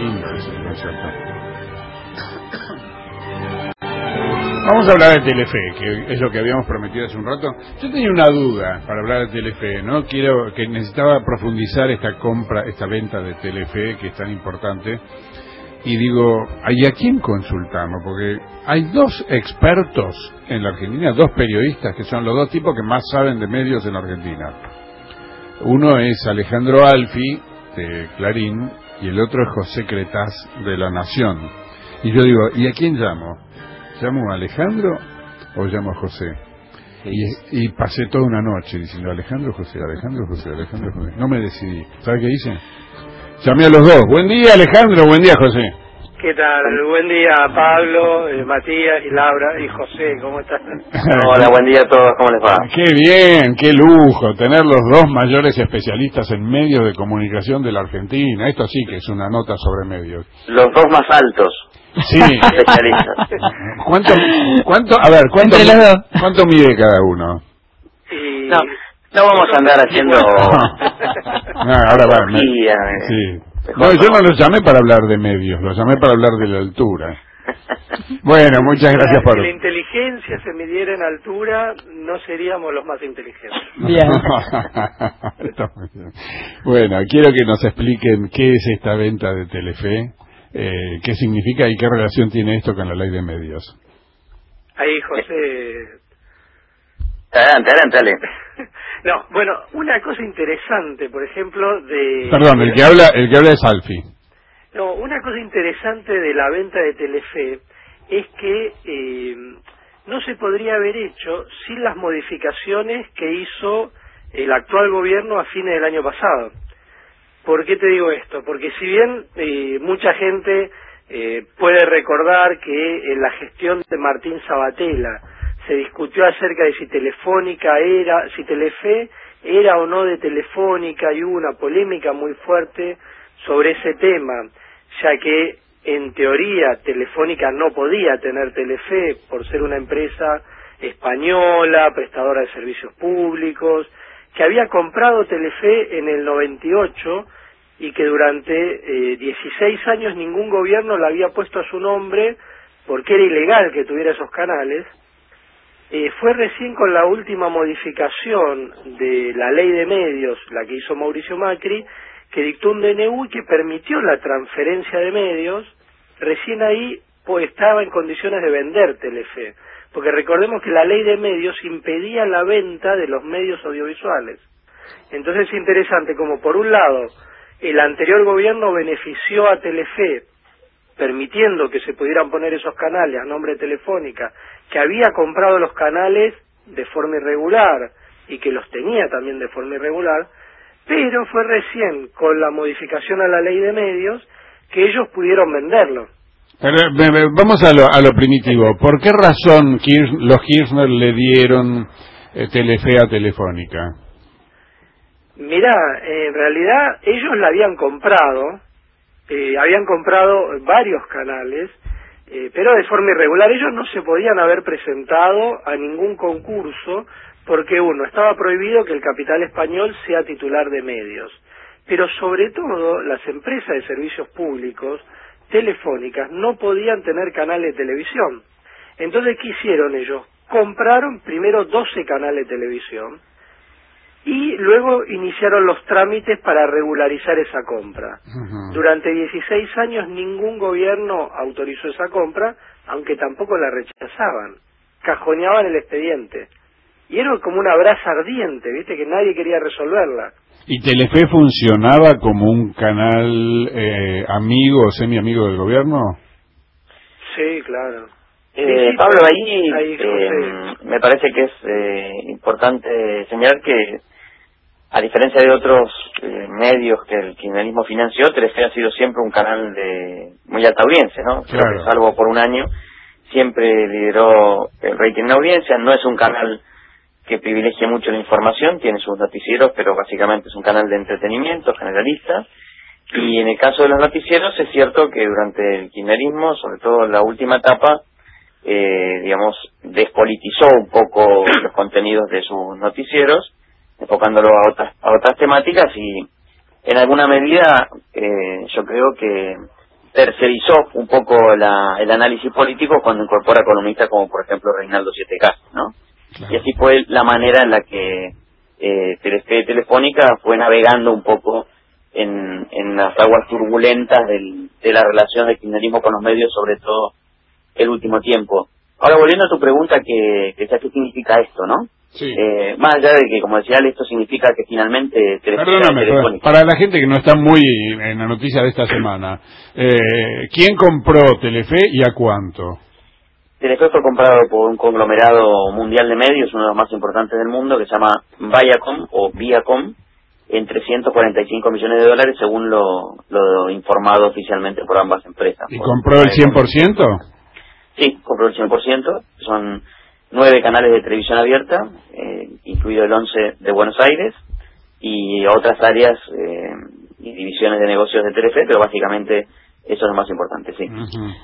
lindo eso, ¿no es cierto? Vamos a hablar de Telefe, que es lo que habíamos prometido hace un rato. Yo tenía una duda para hablar de Telefe, ¿no? Que necesitaba profundizar esta venta de Telefe, que es tan importante. Y digo, ¿y a quién consultamos? Porque hay dos expertos en la Argentina, dos periodistas, que son los dos tipos que más saben de medios en la Argentina. Uno es Alejandro Alfi, de Clarín, y el otro es José Cretaz, de La Nación. Y yo digo, ¿y a quién llamo? ¿Llamo a Alejandro o llamo a José? Y pasé toda una noche diciendo Alejandro José, Alejandro José, Alejandro José. No me decidí. ¿Sabe qué hice? Llamé a los dos. Buen día, Alejandro. Buen día, José. ¿Qué tal? Buen día, Pablo, Matías y Laura y José. ¿Cómo están? Hola, buen día a todos. ¿Cómo les va? Qué bien, qué lujo tener los dos mayores especialistas en medios de comunicación de la Argentina. Esto sí que es una nota sobre medios. Los dos más altos. Sí. Especialistas. ¿Cuánto mide cada uno? No vamos a andar haciendo... ahora va. Sí. No, yo no los llamé para hablar de medios, los llamé para hablar de la altura. Bueno, muchas gracias por... Si la inteligencia se midiera en altura, no seríamos los más inteligentes. Bien. Está muy bien. Bueno, quiero que nos expliquen qué es esta venta de Telefe, qué significa y qué relación tiene esto con la ley de medios. Ahí, José... Adelante, dale. No, bueno, una cosa interesante, por ejemplo, de... Perdón, el que habla es Alfi. No, una cosa interesante de la venta de Telefe es que no se podría haber hecho sin las modificaciones que hizo el actual gobierno a fines del año pasado. ¿Por qué te digo esto? Porque si bien mucha gente puede recordar que en la gestión de Martín Sabatella se discutió acerca de si si Telefe era o no de Telefónica, y hubo una polémica muy fuerte sobre ese tema, ya que en teoría Telefónica no podía tener Telefe por ser una empresa española, prestadora de servicios públicos, que había comprado Telefe en el 98 y que durante 16 años ningún gobierno la había puesto a su nombre porque era ilegal que tuviera esos canales. Fue recién con la última modificación de la ley de medios, la que hizo Mauricio Macri, que dictó un DNU y que permitió la transferencia de medios. Recién ahí estaba en condiciones de vender Telefe, porque recordemos que la ley de medios impedía la venta de los medios audiovisuales. Entonces es interesante como por un lado el anterior gobierno benefició a Telefe permitiendo que se pudieran poner esos canales a nombre de Telefónica, que había comprado los canales de forma irregular y que los tenía también de forma irregular, pero fue recién con la modificación a la ley de medios que ellos pudieron venderlo. Pero, vamos a lo primitivo. ¿Por qué razón los Kirchner le dieron Telefe a Telefónica? Mirá, en realidad ellos la habían comprado varios canales, pero de forma irregular. Ellos no se podían haber presentado a ningún concurso porque, uno, estaba prohibido que el capital español sea titular de medios, pero sobre todo las empresas de servicios públicos telefónicas no podían tener canales de televisión. Entonces, ¿qué hicieron ellos? Compraron primero 12 canales de televisión y luego iniciaron los trámites para regularizar esa compra. Durante 16 años ningún gobierno autorizó esa compra, aunque tampoco la rechazaban, cajoneaban el expediente. Y era como una brasa ardiente, ¿viste? Que nadie quería resolverla. ¿Y Telefe funcionaba como un canal amigo o semi-amigo del gobierno? Sí, claro. Pablo, ahí me parece que es importante señalar que, a diferencia de otros medios que el kirchnerismo financió, Telefe ha sido siempre un canal de muy alta audiencia, ¿no? Claro. Creo que salvo por un año, siempre lideró el rating de audiencia. No es un canal que privilegia mucho la información, tiene sus noticieros, pero básicamente es un canal de entretenimiento generalista. Y en el caso de los noticieros, es cierto que durante el kirchnerismo, sobre todo en la última etapa, despolitizó un poco los contenidos de sus noticieros, enfocándolo a otras temáticas, y en alguna medida yo creo que tercerizó un poco el análisis político cuando incorpora columnistas como por ejemplo Reinaldo Siete Cases, ¿no? Claro. Y así fue la manera en la que Telefe Telefónica fue navegando un poco en las aguas turbulentas de la relación del kirchnerismo con los medios, sobre todo el último tiempo. Ahora, volviendo a tu pregunta, que ¿qué significa esto, no? Sí. Más allá de que, como decía, esto significa que finalmente... Perdóname, para la gente que no está muy en la noticia de esta semana, ¿quién compró Telefe y a cuánto? Telefe fue comprado por un conglomerado mundial de medios, uno de los más importantes del mundo, que se llama Viacom o Viacom, en $345 millones, según lo informado oficialmente por ambas empresas. ¿Y compró el 100%? Sí, compró el 100%, son 9 canales de televisión abierta, incluido el 11 de Buenos Aires, y otras áreas y divisiones de negocios de Telefe, pero básicamente eso es lo más importante, sí.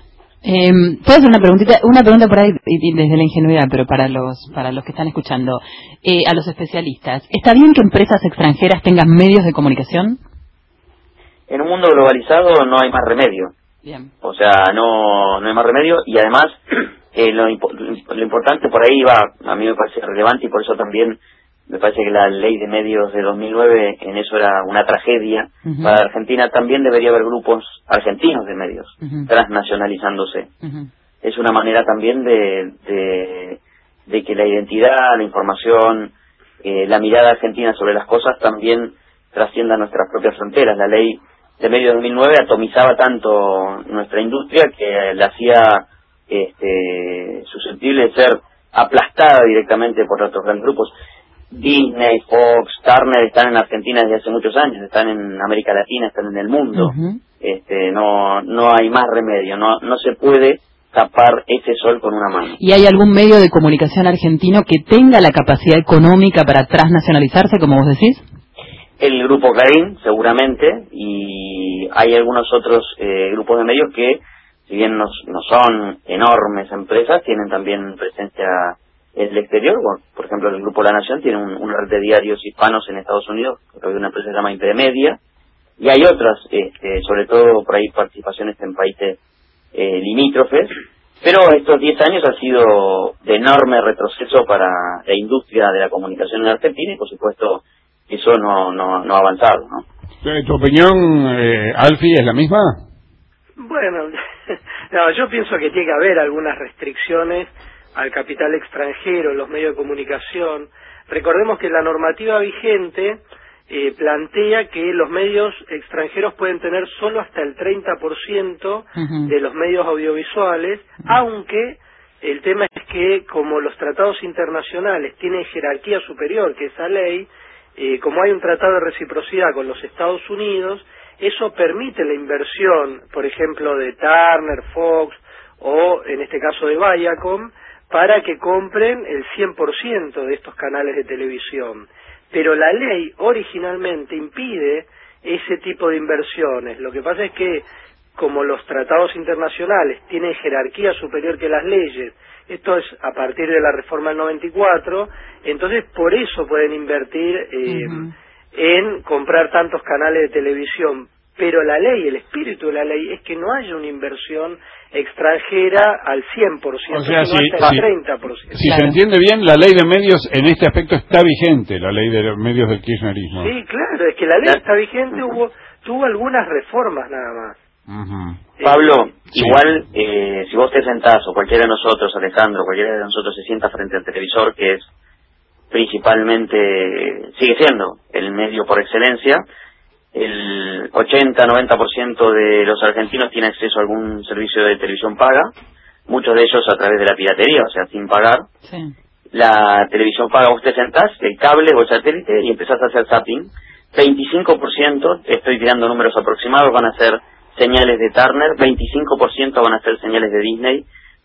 Puedo hacer una pregunta por ahí desde la ingenuidad, pero para los que están escuchando, a los especialistas, ¿está bien que empresas extranjeras tengan medios de comunicación? En un mundo globalizado no hay más remedio. Bien. O sea, no hay más remedio, y además lo importante por ahí a mí me parece relevante, y por eso también me parece que la ley de medios de 2009 en eso era una tragedia. Para Argentina también debería haber grupos argentinos de medios transnacionalizándose. Es una manera también de que la identidad, la información, la mirada argentina sobre las cosas también trascienda nuestras propias fronteras. La ley de medios de 2009 atomizaba tanto nuestra industria que la hacía susceptible de ser aplastada directamente por otros grandes grupos. Disney, Fox, Turner están en Argentina desde hace muchos años, están en América Latina, están en el mundo. No hay más remedio, no se puede tapar ese sol con una mano. ¿Y hay algún medio de comunicación argentino que tenga la capacidad económica para transnacionalizarse, como vos decís? El Grupo Clarín, seguramente, y hay algunos otros grupos de medios que, si bien no son enormes empresas, tienen también presencia en el exterior. Bueno, por ejemplo, el Grupo La Nación tiene una red de diarios hispanos en Estados Unidos, creo que una empresa que se llama Intermedia, y hay otras, sobre todo por ahí participaciones en países limítrofes, pero estos 10 años ha sido de enorme retroceso para la industria de la comunicación en Argentina, y por supuesto eso no ha avanzado, ¿no? ¿Tu opinión, Alfie, es la misma? Bueno, no, yo pienso que tiene que haber algunas restricciones al capital extranjero en los medios de comunicación. Recordemos que la normativa vigente plantea que los medios extranjeros pueden tener solo hasta el 30% de los medios audiovisuales, aunque el tema es que como los tratados internacionales tienen jerarquía superior que esa ley, como hay un tratado de reciprocidad con los Estados Unidos, eso permite la inversión, por ejemplo, de Turner, Fox o en este caso de Viacom, para que compren el 100% de estos canales de televisión. Pero la ley originalmente impide ese tipo de inversiones. Lo que pasa es que como los tratados internacionales tienen jerarquía superior que las leyes, esto es a partir de la reforma del 94, entonces por eso pueden invertir en comprar tantos canales de televisión. Pero la ley, el espíritu de la ley es que no haya una inversión extranjera al 100%, o sea, sino hasta el 30%. Si se entiende bien, la ley de medios en este aspecto está vigente, la ley de los medios del kirchnerismo. Sí, claro, es que la ley está vigente, tuvo algunas reformas nada más. Pablo, igual si vos te sentás, o cualquiera de nosotros, Alejandro, cualquiera de nosotros se sienta frente al televisor, que es principalmente, sigue siendo el medio por excelencia, el 80-90% de los argentinos tiene acceso a algún servicio de televisión paga, muchos de ellos a través de la piratería, o sea, sin pagar. Sí. La televisión paga, vos te sentás, el cable o el satélite, y empezás a hacer zapping. 25%, estoy tirando números aproximados, van a ser señales de Turner, 25% van a ser señales de Disney,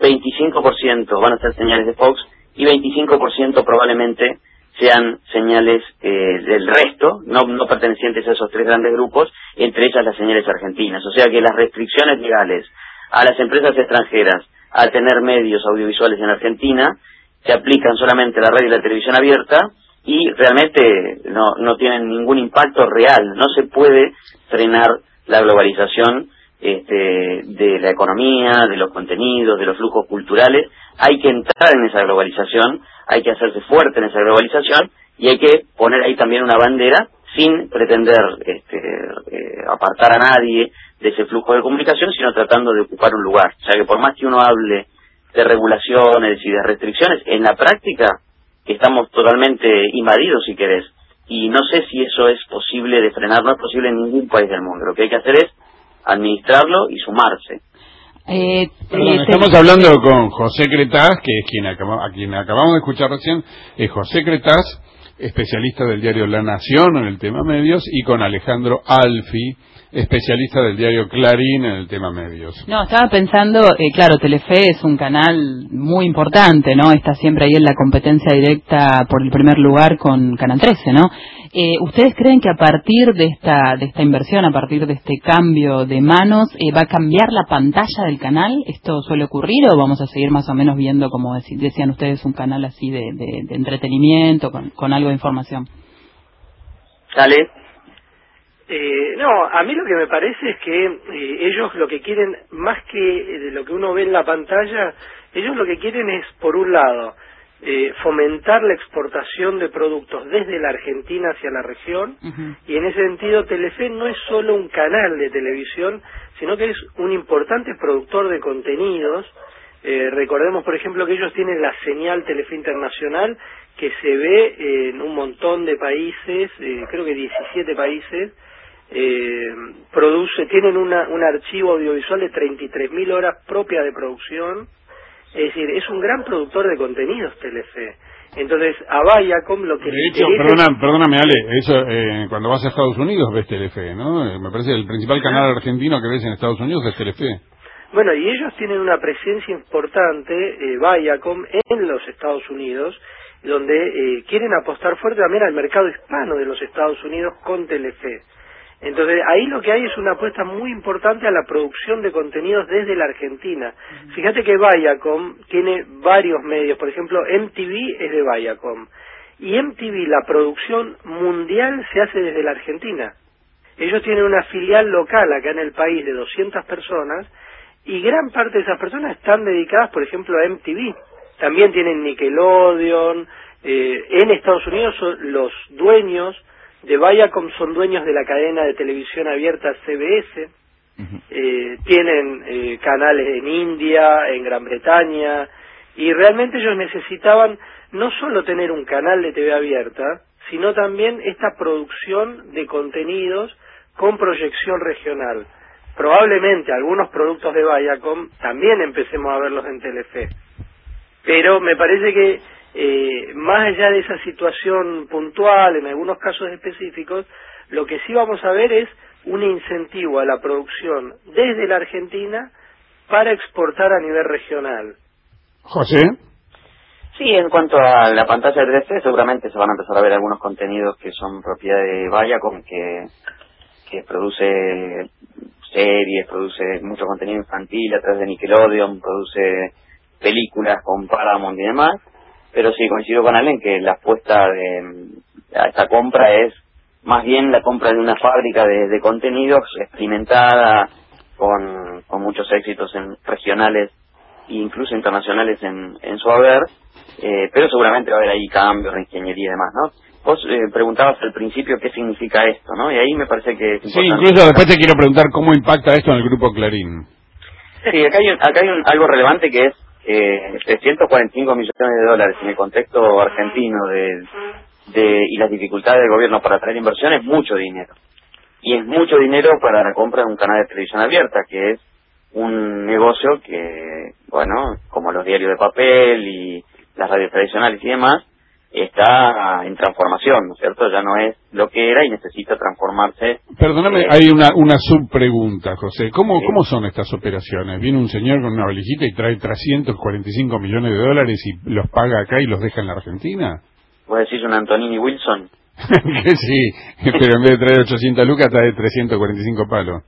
25% van a ser señales de Fox, y 25% probablemente sean señales del resto, no pertenecientes a esos tres grandes grupos, entre ellas las señales argentinas. O sea que las restricciones legales a las empresas extranjeras a tener medios audiovisuales en Argentina se aplican solamente a la radio y la televisión abierta, y realmente no tienen ningún impacto real. No se puede frenar la globalización de la economía, de los contenidos, de los flujos culturales. Hay que entrar en esa globalización, hay que hacerse fuerte en esa globalización y hay que poner ahí también una bandera sin pretender apartar a nadie de ese flujo de comunicación, sino tratando de ocupar un lugar. O sea que por más que uno hable de regulaciones y de restricciones, en la práctica estamos totalmente invadidos, si querés. Y no sé si eso es posible de frenar, no es posible en ningún país del mundo. Lo que hay que hacer es administrarlo y sumarse. Estamos hablando con José Cretaz, que es a quien acabamos de escuchar recién, es José Cretaz, especialista del diario La Nación en el tema medios, y con Alejandro Alfi, especialista del diario Clarín en el tema medios. No, estaba pensando, claro, Telefe es un canal muy importante, ¿no? Está siempre ahí en la competencia directa por el primer lugar con Canal 13, ¿no? ¿Ustedes creen que a partir de esta inversión, a partir de este cambio de manos, va a cambiar la pantalla del canal? ¿Esto suele ocurrir o vamos a seguir más o menos viendo, como decían ustedes, un canal así de entretenimiento, con algo de información? Dale. No, a mí lo que me parece es que ellos lo que quieren, más que de lo que uno ve en la pantalla, ellos lo que quieren es, por un lado, fomentar la exportación de productos desde la Argentina hacia la región, y en ese sentido Telefe no es solo un canal de televisión, sino que es un importante productor de contenidos. Recordemos, por ejemplo, que ellos tienen la señal Telefe Internacional, que se ve en un montón de países, creo que 17 países. Tienen un archivo audiovisual de 33.000 horas propias de producción. Es decir, es un gran productor de contenidos Telefe. Entonces, a Viacom lo que... De hecho, perdóname Ale, eso cuando vas a Estados Unidos ves Telefe, ¿no? Me parece que el principal canal argentino que ves en Estados Unidos es Telefe. Bueno, y ellos tienen una presencia importante, Viacom, en los Estados Unidos, donde quieren apostar fuerte también al mercado hispano de los Estados Unidos con Telefe. Entonces, ahí lo que hay es una apuesta muy importante a la producción de contenidos desde la Argentina. Fíjate que Viacom tiene varios medios, por ejemplo, MTV es de Viacom, y MTV, la producción mundial se hace desde la Argentina. Ellos tienen una filial local acá en el país de 200 personas, y gran parte de esas personas están dedicadas, por ejemplo, a MTV. También tienen Nickelodeon. En Estados Unidos los dueños de Viacom son dueños de la cadena de televisión abierta CBS. Tienen canales en India, en Gran Bretaña, y realmente ellos necesitaban no solo tener un canal de TV abierta, sino también esta producción de contenidos con proyección regional. Probablemente algunos productos de Viacom también empecemos a verlos en Telefe, pero me parece que más allá de esa situación puntual, en algunos casos específicos, lo que sí vamos a ver es un incentivo a la producción desde la Argentina para exportar a nivel regional. José. Sí, en cuanto a la pantalla 3D, seguramente se van a empezar a ver algunos contenidos que son propiedad de Viacom, que produce series, produce mucho contenido infantil a través de Nickelodeon, produce películas con Paramount y demás. Pero sí, coincido con Allen que la apuesta a esta compra es más bien la compra de una fábrica de contenidos experimentada, con muchos éxitos regionales e incluso internacionales en su haber, pero seguramente va a haber ahí cambios, reingeniería y demás, ¿no? Vos preguntabas al principio qué significa esto, ¿no? Y ahí me parece que es importante. Sí, incluso después te quiero preguntar cómo impacta esto en el grupo Clarín. Sí, acá hay algo relevante que es 345 millones de dólares en el contexto argentino y las dificultades del gobierno para traer inversión es mucho dinero. Y es mucho dinero para la compra de un canal de televisión abierta, que es un negocio que, bueno, como los diarios de papel y las radios tradicionales y demás, está en transformación, ¿no es cierto? Ya no es lo que era y necesita transformarse. Perdóname, hay una subpregunta, José. ¿Cómo son estas operaciones? Viene un señor con una valijita y trae 345 millones de dólares y los paga acá y los deja en la Argentina. ¿Vos decís un Antonini Wilson? Que sí, pero en vez de traer 800 lucas trae 345 palos.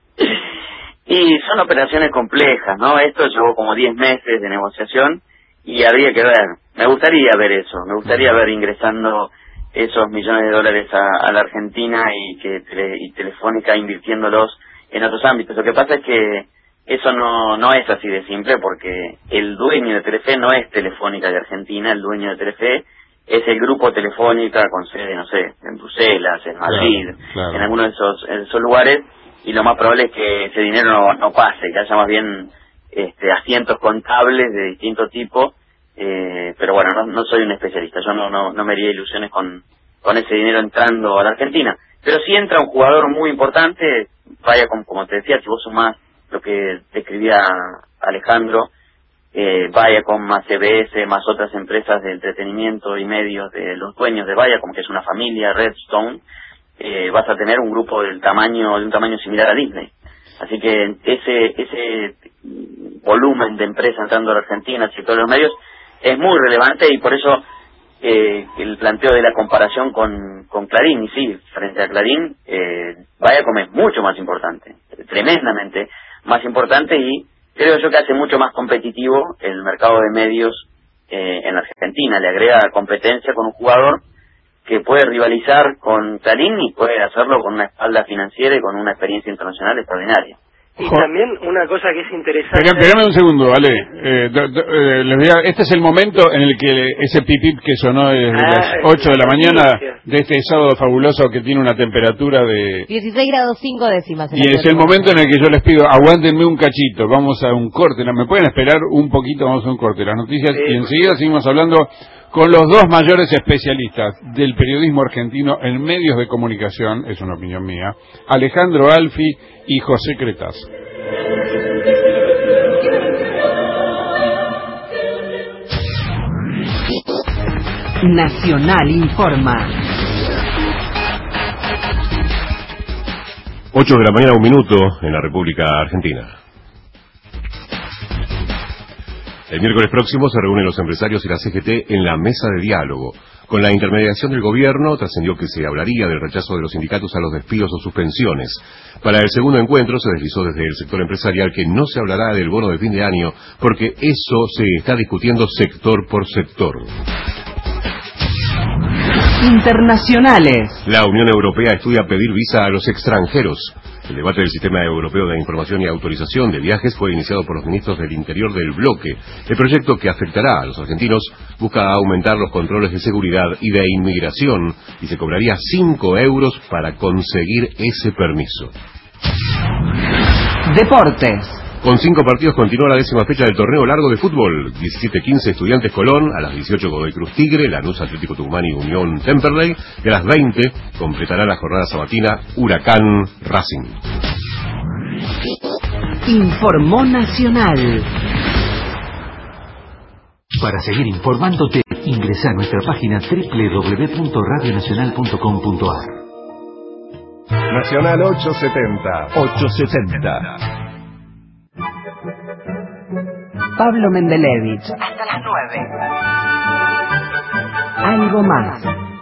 Y son operaciones complejas, ¿no? Esto llevó como 10 meses de negociación y habría que ver. Me gustaría ver eso, me gustaría ver ingresando esos millones de dólares a la Argentina y Telefónica invirtiéndolos en otros ámbitos. Lo que pasa es que eso no es así de simple, porque el dueño de Telefe no es Telefónica de Argentina, el dueño de Telefe es el grupo Telefónica con sede, no sé, en Bruselas, en Madrid, en alguno de esos lugares, y lo más probable es que ese dinero no pase, que haya más bien asientos contables de distinto tipo, pero bueno, no soy un especialista, yo no me haría ilusiones con ese dinero entrando a la Argentina, pero si entra un jugador muy importante, vaya, como te decía, si vos sumás lo que describía Alejandro, Viacom más CBS más otras empresas de entretenimiento y medios de los dueños de Viacom, que es una familia, Redstone, vas a tener un grupo de un tamaño similar a Disney. Así que ese volumen de empresas entrando a la Argentina, el sector de los medios, es muy relevante, y por eso el planteo de la comparación con Clarín, y sí, frente a Clarín, Viacom es mucho más importante, tremendamente más importante, y creo yo que hace mucho más competitivo el mercado de medios en Argentina. Le agrega competencia con un jugador que puede rivalizar con Clarín y puede hacerlo con una espalda financiera y con una experiencia internacional extraordinaria. Y también una cosa que es interesante... Espérame un segundo, Ale. Este es el momento en el que ese pipip que sonó desde las 8 de la mañana de este sábado fabuloso que tiene una temperatura de... 16 grados 5 décimas. Y es el momento en el que yo les pido, aguántenme un cachito, vamos a un corte. ¿Me pueden esperar un poquito? Vamos a un corte. Las noticias, y enseguida seguimos hablando con los dos mayores especialistas del periodismo argentino en medios de comunicación, es una opinión mía, Alejandro Alfi y José Cretaz. Nacional informa. 8 de la mañana, 1 minuto, en la República Argentina. El miércoles próximo se reúnen los empresarios y la CGT en la mesa de diálogo. Con la intermediación del gobierno, trascendió que se hablaría del rechazo de los sindicatos a los despidos o suspensiones. Para el segundo encuentro se deslizó desde el sector empresarial que no se hablará del bono de fin de año, porque eso se está discutiendo sector por sector. Internacionales. La Unión Europea estudia pedir visa a los extranjeros. El debate del Sistema Europeo de Información y Autorización de Viajes fue iniciado por los ministros del Interior del bloque. El proyecto, que afectará a los argentinos, busca aumentar los controles de seguridad y de inmigración, y se cobraría 5 euros para conseguir ese permiso. Deportes. Con 5 partidos continúa la 10ª fecha del torneo largo de fútbol. 17:15 Estudiantes Colón, a las 18 Godoy Cruz Tigre, Lanús Atlético Tucumán y Unión Temperley, y a las 20 completará la jornada sabatina Huracán Racing. Informó Nacional. Para seguir informándote, ingresa a nuestra página www.radionacional.com.ar. Nacional 870. Pablo Mendelevich. Hasta las 9. Algo más.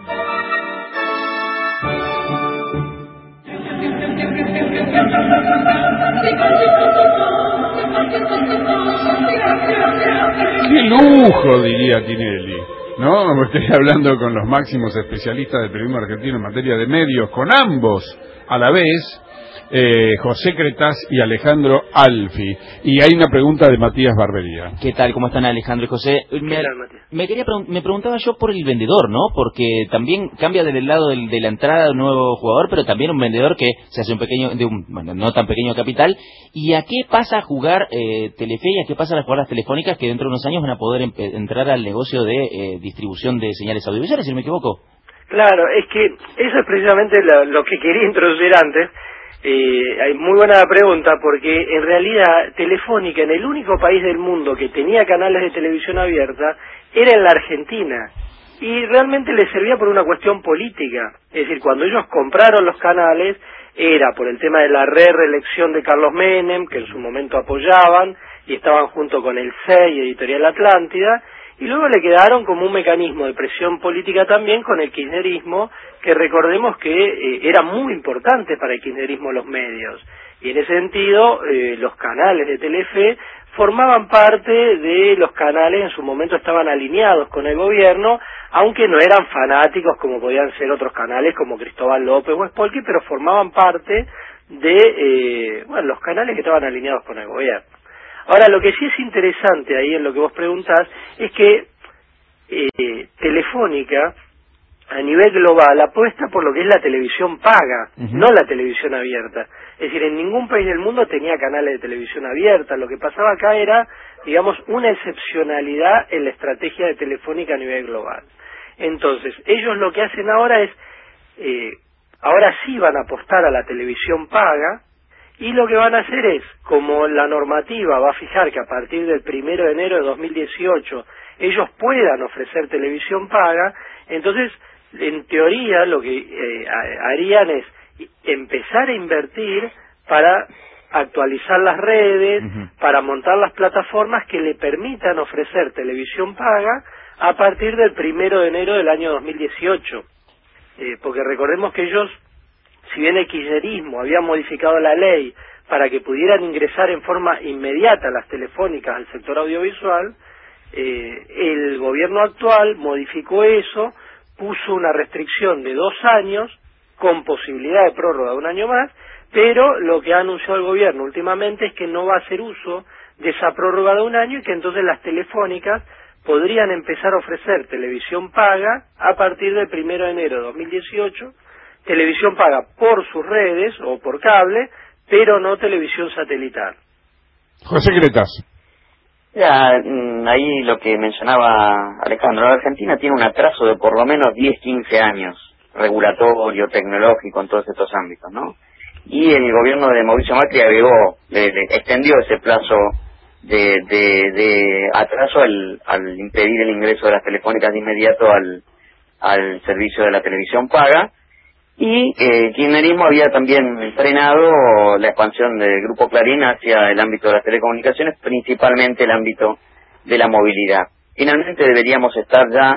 ¡Qué lujo!, diría Tinelli. ¿No? Estoy hablando con los máximos especialistas del periodismo argentino en materia de medios, con ambos a la vez, José Cretaz y Alejandro Alfi. Y hay una pregunta de Matías Barbería. ¿Qué tal? ¿Cómo están, Alejandro y José? Me preguntaba yo por el vendedor, ¿no? Porque también cambia del lado de la entrada de un nuevo jugador, pero también un vendedor que se hace no tan pequeño capital. ¿Y a qué pasa a jugar Telefe y a qué pasa a las jugadoras telefónicas que dentro de unos años van a poder entrar al negocio de distribución de señales audiovisuales, si no me equivoco? Claro, es que eso es precisamente lo que quería introducir antes. Hay muy buena pregunta, porque en realidad Telefónica, en el único país del mundo que tenía canales de televisión abierta, era en la Argentina, y realmente les servía por una cuestión política. Es decir, cuando ellos compraron los canales era por el tema de la reelección de Carlos Menem, que en su momento apoyaban y estaban junto con el CEI y Editorial Atlántida, y luego le quedaron como un mecanismo de presión política también con el kirchnerismo, que recordemos que era muy importante para el kirchnerismo los medios, y en ese sentido los canales de Telefe formaban parte de los canales, en su momento estaban alineados con el gobierno, aunque no eran fanáticos como podían ser otros canales como Cristóbal López o Spolky, pero formaban parte de los canales que estaban alineados con el gobierno. Ahora, lo que sí es interesante ahí en lo que vos preguntás es que Telefónica, a nivel global, apuesta por lo que es la televisión paga, no la televisión abierta. Es decir, en ningún país del mundo tenía canales de televisión abierta. Lo que pasaba acá era, digamos, una excepcionalidad en la estrategia de Telefónica a nivel global. Entonces, ellos lo que hacen ahora es, ahora sí van a apostar a la televisión paga, y lo que van a hacer es, como la normativa va a fijar que a partir del 1 de enero de 2018 ellos puedan ofrecer televisión paga, entonces, en teoría, lo que harían es empezar a invertir para actualizar las redes, para montar las plataformas que le permitan ofrecer televisión paga a partir del 1 de enero del año 2018. Porque recordemos que ellos, si bien el kirchnerismo había modificado la ley para que pudieran ingresar en forma inmediata las telefónicas al sector audiovisual, el gobierno actual modificó eso, puso una restricción de 2 años con posibilidad de prórroga de 1 año más, pero lo que ha anunciado el gobierno últimamente es que no va a hacer uso de esa prórroga de 1 año y que entonces las telefónicas podrían empezar a ofrecer televisión paga a partir del 1 de enero de 2018, televisión paga por sus redes o por cable, pero no televisión satelital. José Cretas. Ya, ahí lo que mencionaba Alejandro, la Argentina tiene un atraso de por lo menos 10-15 años, regulatorio, tecnológico, en todos estos ámbitos, ¿no? Y el gobierno de Mauricio Macri agregó, le extendió ese plazo de atraso al impedir el ingreso de las telefónicas de inmediato al servicio de la televisión paga, y el kirchnerismo había también frenado la expansión del Grupo Clarín hacia el ámbito de las telecomunicaciones, principalmente el ámbito de la movilidad. Finalmente deberíamos estar ya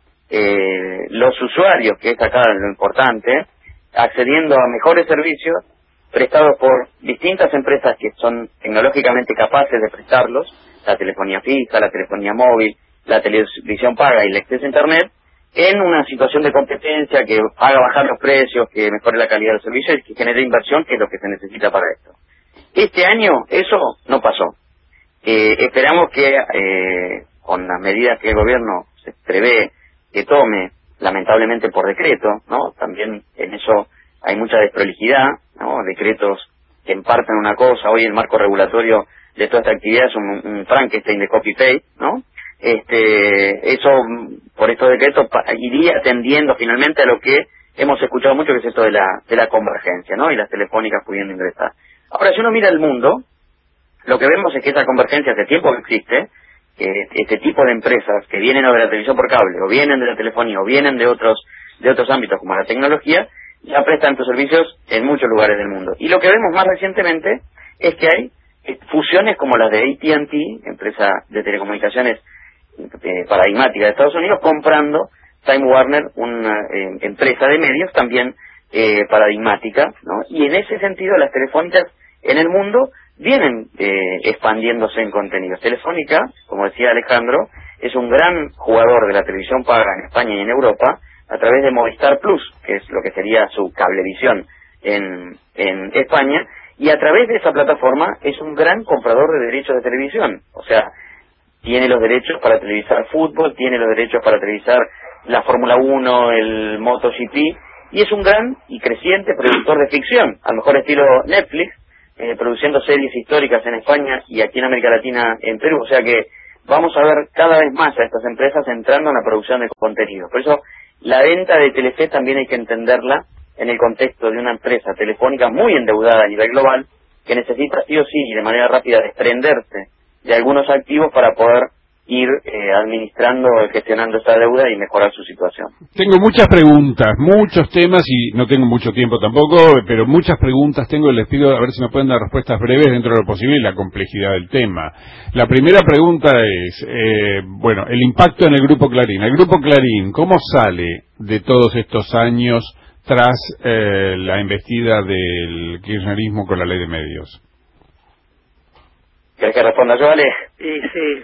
los usuarios, que es acá lo importante, accediendo a mejores servicios prestados por distintas empresas que son tecnológicamente capaces de prestarlos, la telefonía fija, la telefonía móvil, la televisión paga y el acceso a Internet, en una situación de competencia que haga bajar los precios, que mejore la calidad del servicio y que genere inversión, que es lo que se necesita para esto. Este año eso no pasó. Esperamos que con las medidas que el gobierno se prevé que tome, lamentablemente por decreto, ¿no? También en eso hay mucha desprolijidad, ¿no? Decretos que imparten una cosa, hoy el marco regulatorio de toda esta actividad es un Frankenstein de copy-paste, ¿no? Eso, por estos decretos, iría tendiendo finalmente a lo que hemos escuchado mucho, que es esto de la convergencia, ¿no? Y las telefónicas pudiendo ingresar. Ahora, si uno mira el mundo, lo que vemos es que esa convergencia hace tiempo que existe, que este tipo de empresas que vienen o de la televisión por cable, o vienen de la telefonía, o vienen de otros ámbitos como la tecnología, ya prestan estos servicios en muchos lugares del mundo. Y lo que vemos más recientemente es que hay fusiones como las de AT&T, empresa de telecomunicaciones paradigmática de Estados Unidos, comprando Time Warner, una empresa de medios también paradigmática, ¿no? Y en ese sentido las telefónicas en el mundo vienen expandiéndose en contenidos. Telefónica, como decía Alejandro, es un gran jugador de la televisión paga en España y en Europa a través de Movistar Plus, que es lo que sería su cablevisión en España, y a través de esa plataforma es un gran comprador de derechos de televisión. O sea, tiene los derechos para televisar fútbol, tiene los derechos para televisar la Fórmula 1, el MotoGP, y es un gran y creciente productor de ficción, al mejor estilo Netflix, produciendo series históricas en España y aquí en América Latina, en Perú. O sea que vamos a ver cada vez más a estas empresas entrando en la producción de contenido. Por eso la venta de Telefe también hay que entenderla en el contexto de una empresa telefónica muy endeudada a nivel global, que necesita sí o sí y de manera rápida desprenderse de algunos activos para poder ir administrando, gestionando esa deuda y mejorar su situación. Tengo muchas preguntas, muchos temas y no tengo mucho tiempo tampoco, pero muchas preguntas tengo y les pido a ver si me pueden dar respuestas breves dentro de lo posible y la complejidad del tema. La primera pregunta es, el impacto en el Grupo Clarín. El Grupo Clarín, ¿cómo sale de todos estos años tras la embestida del kirchnerismo con la ley de medios? ¿Querés que responda yo, Ale? Sí.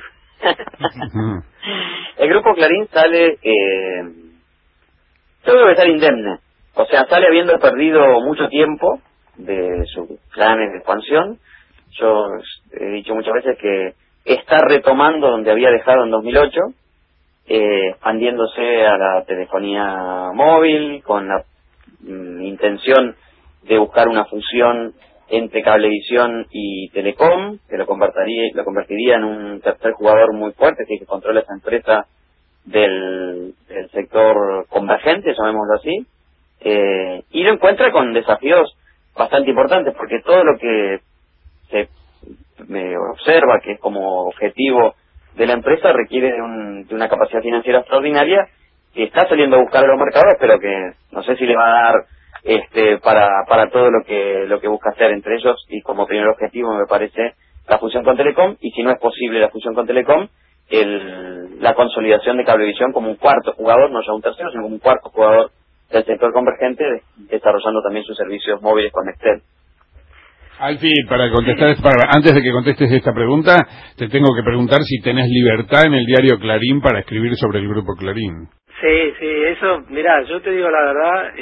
El Grupo Clarín sale, yo creo que sale indemne, o sea, sale habiendo perdido mucho tiempo de sus planes de expansión. Yo he dicho muchas veces que está retomando donde había dejado en 2008, expandiéndose a la telefonía móvil, con la intención de buscar una fusión entre Cablevisión y Telecom, que lo convertiría en un tercer jugador muy fuerte, que controla esa empresa del sector convergente, llamémoslo así, y lo encuentra con desafíos bastante importantes, porque todo lo que se observa que es como objetivo de la empresa requiere de una capacidad financiera extraordinaria, que está saliendo a buscar a los mercados, pero que no sé si le va a dar para todo lo que busca hacer, entre ellos, y como primer objetivo me parece la fusión con Telecom, y si no es posible la fusión con Telecom, la consolidación de Cablevisión como un cuarto jugador, no ya un tercero, sino como un cuarto jugador del sector convergente, desarrollando también sus servicios móviles con Nextel. Alfie, antes de que contestes esta pregunta, te tengo que preguntar si tenés libertad en el diario Clarín para escribir sobre el Grupo Clarín. Sí, eso, mirá, yo te digo la verdad,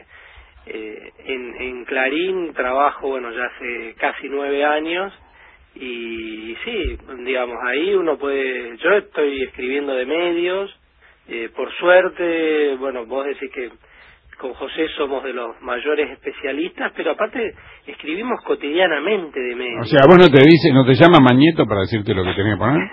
en Clarín trabajo, ya hace casi 9 años, y sí, digamos, ahí uno puede, yo estoy escribiendo de medios, por suerte, vos decís que con José somos de los mayores especialistas, pero aparte escribimos cotidianamente de medios. O sea, vos no te llama Mañeto para decirte lo que tenés que poner.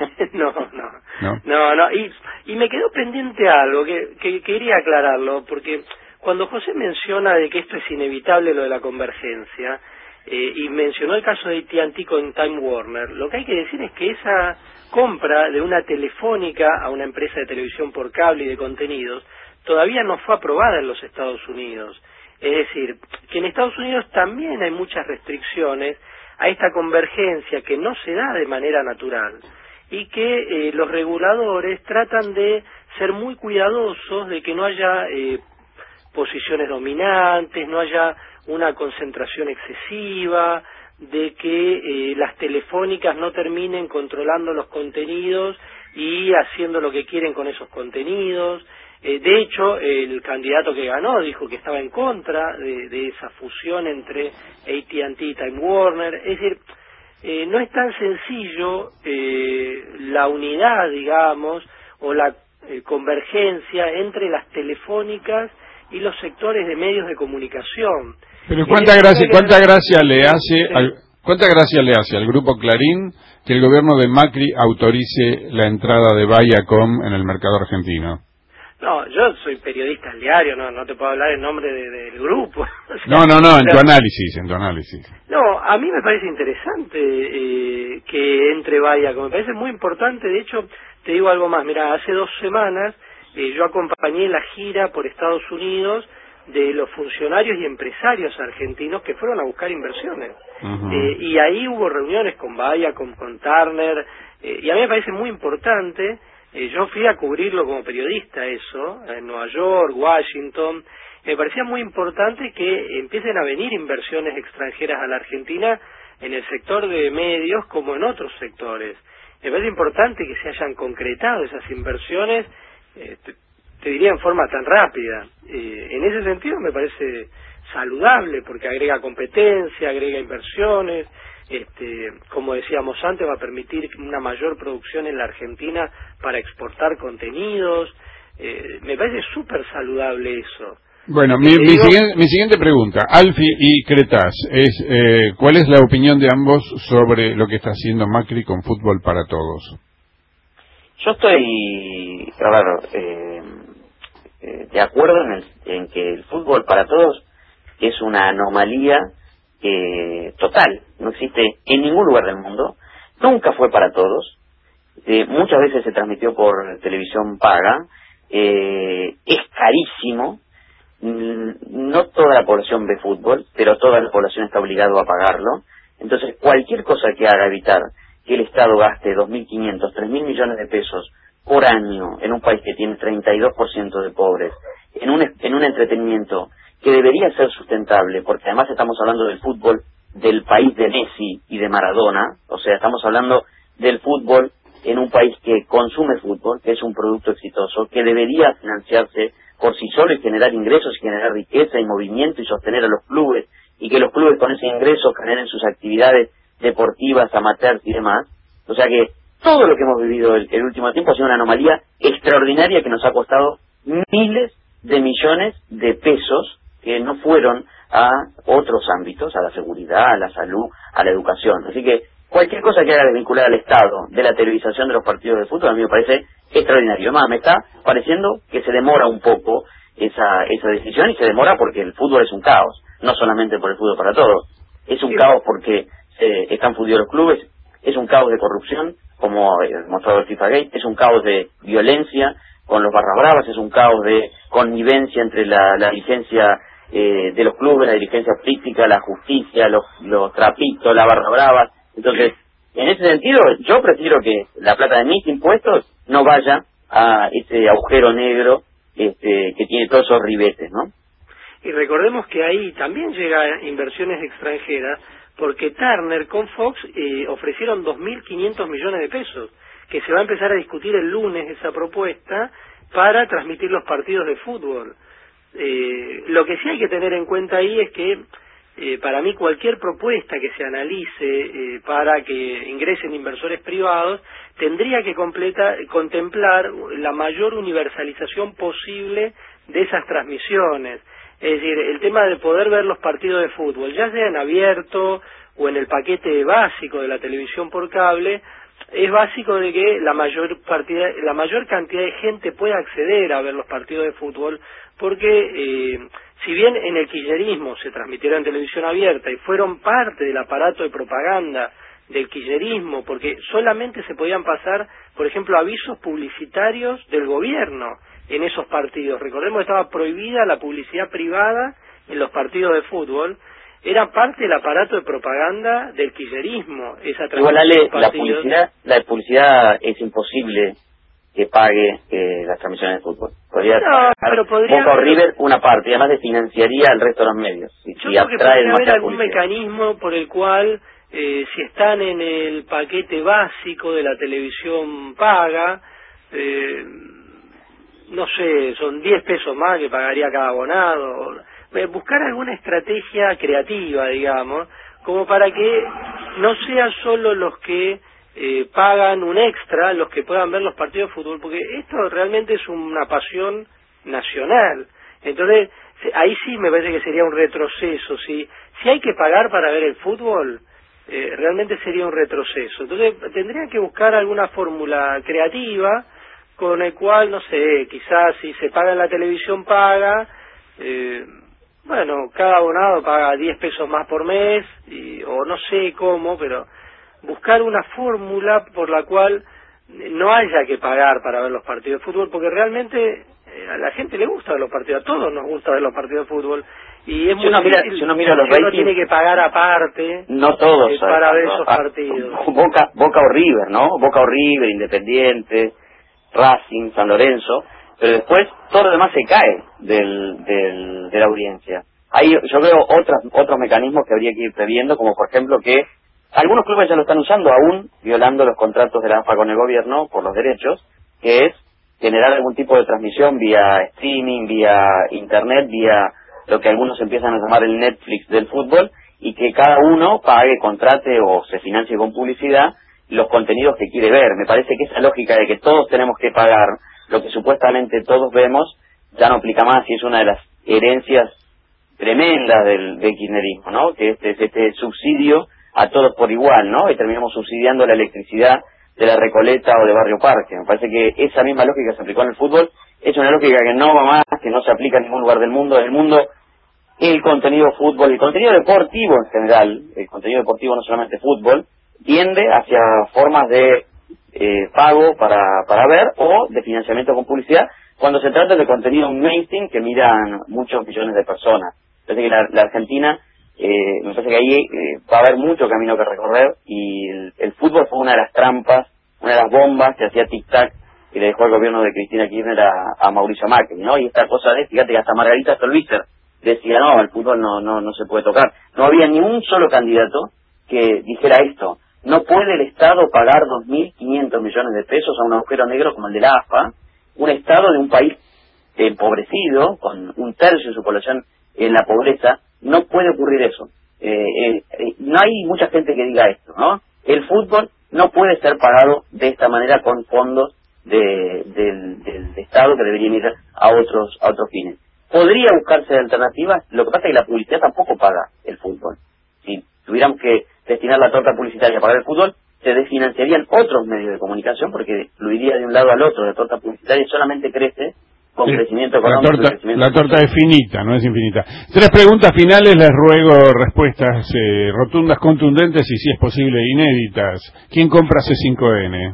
No, y me quedó pendiente algo que quería aclararlo, porque cuando José menciona de que esto es inevitable, lo de la convergencia, y mencionó el caso de AT&T con Time Warner, lo que hay que decir es que esa compra de una telefónica a una empresa de televisión por cable y de contenidos todavía no fue aprobada en los Estados Unidos. Es decir, que en Estados Unidos también hay muchas restricciones a esta convergencia que no se da de manera natural, y que los reguladores tratan de ser muy cuidadosos de que no haya posiciones dominantes, no haya una concentración excesiva, de que las telefónicas no terminen controlando los contenidos y haciendo lo que quieren con esos contenidos. De hecho, el candidato que ganó dijo que estaba en contra de esa fusión entre AT&T y Time Warner. Es decir, no es tan sencillo la unidad, digamos, o la convergencia entre las telefónicas y los sectores de medios de comunicación. Pero cuánta gracia le hace al Grupo Clarín que el gobierno de Macri autorice la entrada de Viacom en el mercado argentino. No, yo soy periodista al diario, no te puedo hablar en nombre del grupo. O sea, no, en tu análisis. No, a mí me parece interesante que entre Viacom, me parece muy importante. De hecho, te digo algo más, mira, hace 2 semanas yo acompañé la gira por Estados Unidos de los funcionarios y empresarios argentinos que fueron a buscar inversiones. Y ahí hubo reuniones con Viacom, con Turner, y a mí me parece muy importante. Yo fui a cubrirlo como periodista eso, en Nueva York, Washington. Me parecía muy importante que empiecen a venir inversiones extranjeras a la Argentina en el sector de medios como en otros sectores. Me parece importante que se hayan concretado esas inversiones, te diría en forma tan rápida. En ese sentido me parece saludable, porque agrega competencia, agrega inversiones. Como decíamos antes, va a permitir una mayor producción en la Argentina para exportar contenidos. Me parece súper saludable eso. Bueno, mi siguiente pregunta, Alfie y Cretaz, es ¿cuál es la opinión de ambos sobre lo que está haciendo Macri con Fútbol para Todos? Yo estoy, de acuerdo en que el Fútbol para Todos es una anomalía total, no existe en ningún lugar del mundo, nunca fue para todos, muchas veces se transmitió por televisión paga, es carísimo, no toda la población ve fútbol, pero toda la población está obligada a pagarlo. Entonces cualquier cosa que haga evitar que el Estado gaste 2.500, 3.000 millones de pesos por año en un país que tiene 32% de pobres, en un entretenimiento que debería ser sustentable, porque además estamos hablando del fútbol del país de Messi y de Maradona, o sea, estamos hablando del fútbol en un país que consume fútbol, que es un producto exitoso, que debería financiarse por sí solo y generar ingresos y generar riqueza y movimiento y sostener a los clubes y que los clubes con ese ingreso generen sus actividades deportivas, amateurs y demás. O sea que todo lo que hemos vivido el último tiempo ha sido una anomalía extraordinaria que nos ha costado miles de millones de pesos que no fueron a otros ámbitos, a la seguridad, a la salud, a la educación. Así que cualquier cosa que haga desvincular al Estado de la televisación de los partidos de fútbol a mí me parece extraordinario. Además, me está pareciendo que se demora un poco esa decisión, y se demora porque el fútbol es un caos, no solamente por el fútbol para todos. Es un caos porque están fundidos los clubes, es un caos de corrupción, como mostrado el FIFA Gate, es un caos de violencia con los barra bravas, es un caos de connivencia entre la dirigencia de los clubes, la dirigencia política, la justicia, los trapitos, la barra brava. Entonces, en ese sentido, yo prefiero que la plata de mis impuestos no vaya a ese agujero negro que tiene todos esos ribetes, ¿no? Y recordemos que ahí también llega inversiones extranjeras, porque Turner con Fox ofrecieron 2.500 millones de pesos, que se va a empezar a discutir el lunes esa propuesta para transmitir los partidos de fútbol. Lo que sí hay que tener en cuenta ahí es que para mí cualquier propuesta que se analice para que ingresen inversores privados tendría que contemplar la mayor universalización posible de esas transmisiones. Es decir, el tema de poder ver los partidos de fútbol, ya sea en abierto o en el paquete básico de la televisión por cable, es básico de que la mayor cantidad de gente pueda acceder a ver los partidos de fútbol, porque si bien en el kirchnerismo se transmitieron en televisión abierta y fueron parte del aparato de propaganda del kirchnerismo, porque solamente se podían pasar, por ejemplo, avisos publicitarios del gobierno en esos partidos. Recordemos que estaba prohibida la publicidad privada en los partidos de fútbol. Era parte del aparato de propaganda del kirchnerismo esa transmisión. Igual, la publicidad es imposible que pague las transmisiones de fútbol. Podría Boca o River una parte, y además desfinanciaría el resto de los medios. Yo creo que podría haber algún mecanismo por el cual, si están en el paquete básico de la televisión paga, no sé, son 10 pesos más que pagaría cada abonado. Buscar alguna estrategia creativa, digamos, como para que no sean solo los que pagan un extra los que puedan ver los partidos de fútbol, porque esto realmente es una pasión nacional. Entonces, ahí sí me parece que sería un retroceso. Si hay que pagar para ver el fútbol, realmente sería un retroceso. Entonces, tendrían que buscar alguna fórmula creativa con el cual, no sé, quizás si se paga en la televisión paga, bueno, cada abonado paga 10 pesos más por mes, o no sé cómo, pero buscar una fórmula por la cual no haya que pagar para ver los partidos de fútbol, porque realmente a la gente le gusta ver los partidos, a todos nos gusta ver los partidos de fútbol, y es muy difícil, si uno mira los ratings, uno tiene que pagar aparte, no todos, para ver esos partidos. Boca o River, ¿no? Boca o River, Independiente, Racing, San Lorenzo, pero después todo lo demás se cae de la audiencia. Hay, yo veo otros mecanismos que habría que ir previendo, como por ejemplo que algunos clubes ya lo están usando aún, violando los contratos de la AFA con el gobierno por los derechos, que es generar algún tipo de transmisión vía streaming, vía internet, vía lo que algunos empiezan a llamar el Netflix del fútbol, y que cada uno pague, contrate o se financie con publicidad los contenidos que quiere ver. Me parece que esa lógica de que todos tenemos que pagar lo que supuestamente todos vemos ya no aplica más, y es una de las herencias tremendas del kirchnerismo, ¿no? Que este subsidio a todos por igual, ¿no? Y terminamos subsidiando la electricidad de la Recoleta o de Barrio Parque. Me parece que esa misma lógica se aplicó en el fútbol, es una lógica que no va más, que no se aplica en ningún lugar del mundo. El contenido fútbol, el contenido deportivo en general, el contenido deportivo no solamente fútbol, tiende hacia formas de pago para ver, o de financiamiento con publicidad, cuando se trata de contenido mainstream que miran muchos millones de personas. Parece que la Argentina, me parece que ahí va a haber mucho camino que recorrer, y el fútbol fue una de las trampas, una de las bombas que hacía tic-tac y le dejó el gobierno de Cristina Kirchner a Mauricio Macri, ¿no? Y esta cosa fíjate que hasta Margarita Stolbizer decía, no, el fútbol no se puede tocar. No había ni un solo candidato que dijera esto. No puede el Estado pagar 2.500 millones de pesos a un agujero negro como el de la AFA, un Estado de un país empobrecido, con un tercio de su población en la pobreza, no puede ocurrir eso. No hay mucha gente que diga esto, ¿no? El fútbol no puede ser pagado de esta manera con fondos del Estado que deberían ir a otros fines. Podría buscarse alternativas, lo que pasa es que la publicidad tampoco paga el fútbol. Si tuviéramos que destinar la torta publicitaria a pagar el fútbol, se desfinanciarían otros medios de comunicación porque fluiría de un lado al otro. La torta publicitaria solamente crece con crecimiento económico. La torta es finita, no es infinita. 3 preguntas finales, les ruego respuestas rotundas, contundentes y, si es posible, inéditas. ¿Quién compra C5N?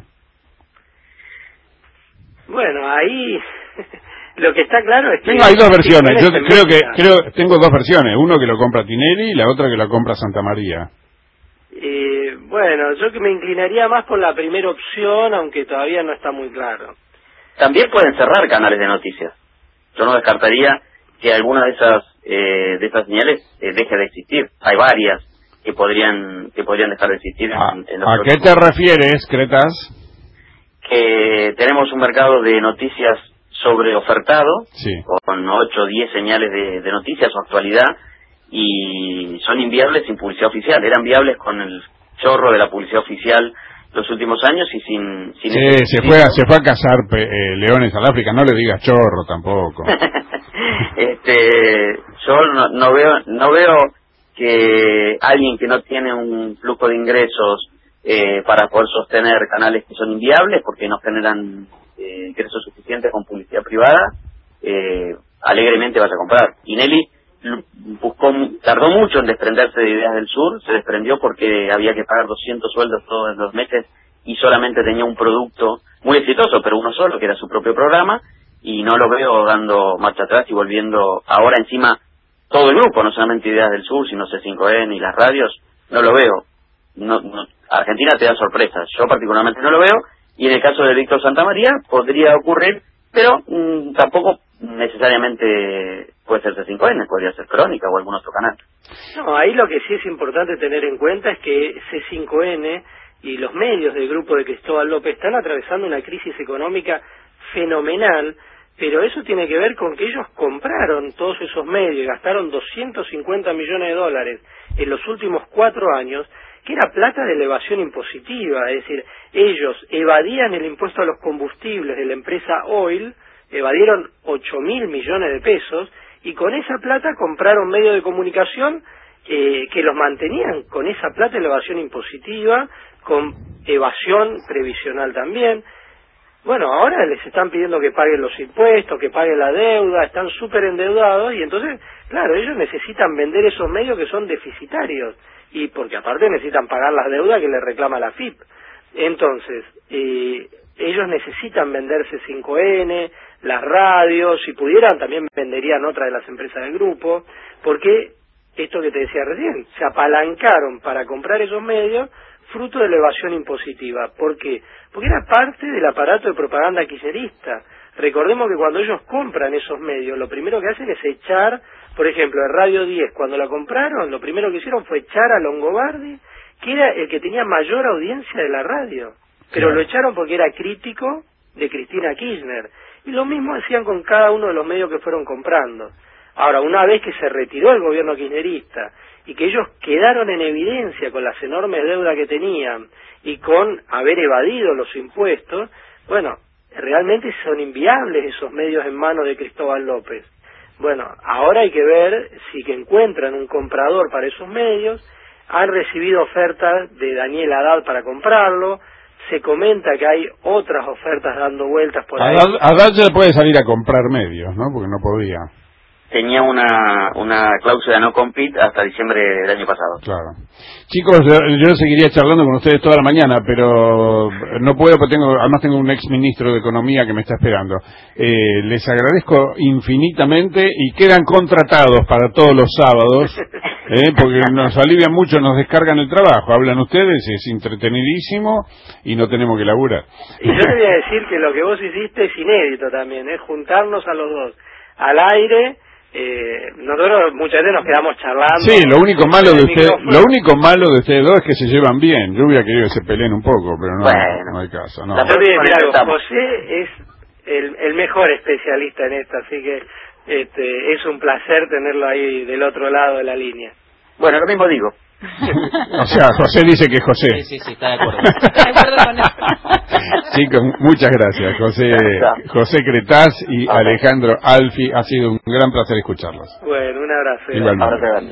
Bueno, ahí lo que está claro es que... Hay dos versiones. Yo creo tengo dos versiones. Uno que lo compra Tinelli y la otra que lo compra Santa María. Bueno, yo que me inclinaría más por la primera opción, aunque todavía no está muy claro. También pueden cerrar canales de noticias. Yo no descartaría que alguna de esas señales deje de existir. Hay varias que podrían dejar de existir. ¿A qué te refieres, Cretas? Que tenemos un mercado de noticias sobreofertado, sí, con 8 o 10 señales de noticias o actualidad, y son inviables sin publicidad oficial. Eran viables con el chorro de la publicidad oficial los últimos años y sin se fue a cazar leones al África. No le digas chorro tampoco. Yo no veo que alguien que no tiene un flujo de ingresos para poder sostener canales que son inviables porque no generan ingresos suficientes con publicidad privada, alegremente vaya a comprar. Tinelli tardó mucho en desprenderse de Ideas del Sur, se desprendió porque había que pagar 200 sueldos todos los meses y solamente tenía un producto muy exitoso, pero uno solo, que era su propio programa, y no lo veo dando marcha atrás y volviendo ahora encima todo el grupo, no solamente Ideas del Sur, sino C5N y las radios, no lo veo. No, Argentina te da sorpresas, yo particularmente no lo veo, y en el caso de Víctor Santamaría podría ocurrir, pero tampoco necesariamente puede ser C5N, podría ser Crónica o algún otro canal. No, ahí lo que sí es importante tener en cuenta es que C5N y los medios del grupo de Cristóbal López están atravesando una crisis económica fenomenal, pero eso tiene que ver con que ellos compraron todos esos medios y gastaron 250 millones de dólares en los últimos 4 años, que era plata de elevación impositiva, es decir, ellos evadían el impuesto a los combustibles de la empresa Oil, evadieron 8.000 millones de pesos, y con esa plata compraron medios de comunicación que los mantenían con esa plata de elevación impositiva, con evasión previsional también. Bueno, ahora les están pidiendo que paguen los impuestos, que paguen la deuda, están súper endeudados, y entonces, claro, ellos necesitan vender esos medios que son deficitarios, y porque aparte necesitan pagar las deudas que les reclama la FIP. Entonces, ellos necesitan venderse C5N, las radios, si pudieran también venderían otra de las empresas del grupo, porque esto que te decía recién, se apalancaron para comprar esos medios fruto de la evasión impositiva. ¿Por qué? Porque era parte del aparato de propaganda kirchnerista. Recordemos que cuando ellos compran esos medios, lo primero que hacen es echar, por ejemplo, en Radio 10, cuando la compraron, lo primero que hicieron fue echar a Longobardi, que era el que tenía mayor audiencia de la radio, pero lo echaron porque era crítico de Cristina Kirchner. Y lo mismo hacían con cada uno de los medios que fueron comprando. Ahora, una vez que se retiró el gobierno kirchnerista y que ellos quedaron en evidencia con las enormes deudas que tenían y con haber evadido los impuestos, bueno, realmente son inviables esos medios en manos de Cristóbal López. Bueno, ahora hay que ver si que encuentran un comprador para esos medios. Han recibido ofertas de Daniel Haddad para comprarlo. Se comenta que hay otras ofertas dando vueltas por ahí. Haddad ya puede salir a comprar medios, ¿no? Porque no podía. Tenía una cláusula no compete hasta diciembre del año pasado. Claro. Chicos, yo seguiría charlando con ustedes toda la mañana, pero no puedo porque además tengo un ex ministro de Economía que me está esperando. Les agradezco infinitamente y quedan contratados para todos los sábados, porque nos alivian mucho, nos descargan el trabajo. Hablan ustedes, es entretenidísimo y no tenemos que laburar. Y yo te voy a decir que lo que vos hiciste es inédito también, es juntarnos a los dos al aire. Nosotros muchas veces nos quedamos charlando. Sí, lo único malo de ustedes dos es que se llevan bien. Yo hubiera querido que se peleen un poco, pero no, bueno, no hay caso. No. José es el mejor especialista en esto, así que es un placer tenerlo ahí del otro lado de la línea. Bueno, lo mismo digo. O sea, José dice que es José. Sí, está de acuerdo. Está de acuerdo con él. Chicos, muchas gracias. José Cretaz y Alejandro Alfi, ha sido un gran placer escucharlos. Bueno, un abrazo. Igualmente.